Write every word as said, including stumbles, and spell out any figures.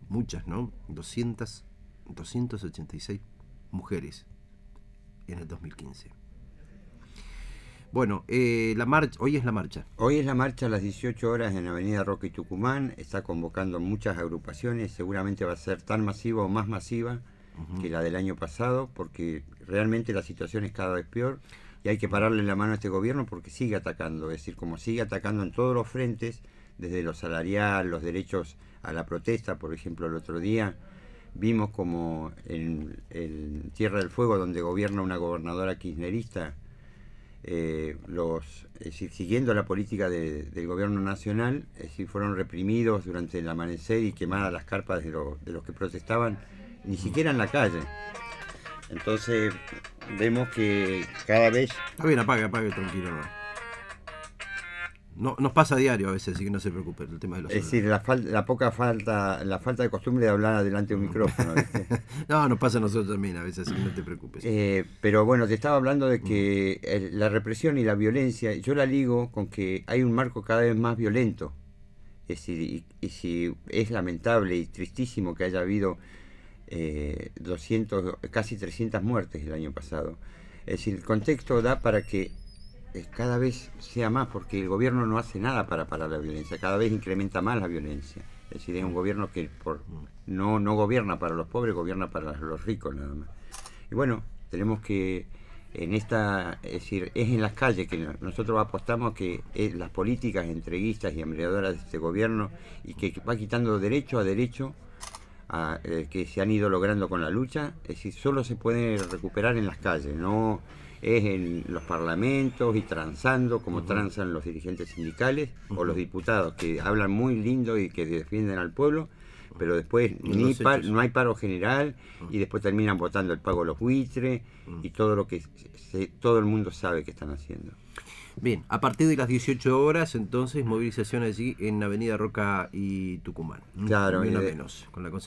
muchas, ¿no? doscientas, doscientas ochenta y seis mujeres en el dos mil quince. Bueno, eh, la marcha, hoy es la marcha. Hoy es la marcha a las dieciocho horas en Avenida Roca y Tucumán. Está convocando muchas agrupaciones. Seguramente va a ser tan masiva o más masiva uh-huh. que la del año pasado, porque realmente la situación es cada vez peor y hay que pararle la mano a este gobierno porque sigue atacando. Es decir, como sigue atacando en todos los frentes, desde lo salarial, los derechos a la protesta. Por ejemplo, el otro día vimos como en, en Tierra del Fuego, donde gobierna una gobernadora kirchnerista, Eh, los, es decir, siguiendo la política de, del gobierno nacional, es decir, fueron reprimidos durante el amanecer y quemadas las carpas de, lo, de los que protestaban, ni siquiera en la calle. Entonces vemos que cada vez... Está bien, apague, apague, tranquilo. No. No, nos pasa a diario a veces, así que no se preocupe el tema de los Es decir, la, fal- la poca falta, la falta de costumbre de hablar delante de un micrófono. No, nos pasa a nosotros también a veces, así que no te preocupes. Eh, pero bueno, te estaba hablando de que el, la represión y la violencia, yo la ligo con que hay un marco cada vez más violento. Es decir, y, y si es lamentable y tristísimo que haya habido eh, doscientos, casi trescientas muertes el año pasado. Es decir, el contexto da para que cada vez sea más, porque el gobierno no hace nada para parar la violencia, cada vez incrementa más la violencia. Es decir, es un gobierno que por, no, no gobierna para los pobres, gobierna para los ricos nada más. Y bueno, tenemos que en esta, es decir, es en las calles que nosotros apostamos que es las políticas entreguistas y hambreadoras de este gobierno y que va quitando derecho a derecho a, eh, que se han ido logrando con la lucha. Es decir, solo se puede recuperar en las calles, no es en los parlamentos y transando como uh-huh. transan los dirigentes sindicales uh-huh. o los diputados que hablan muy lindo y que defienden al pueblo, pero después ni par, no hay paro general uh-huh. y después terminan votando el pago de los buitres uh-huh. y todo lo que se, todo el mundo sabe que están haciendo. Bien, a partir de las dieciocho horas, entonces, movilización allí en Avenida Roca y Tucumán. Claro. Menos, con la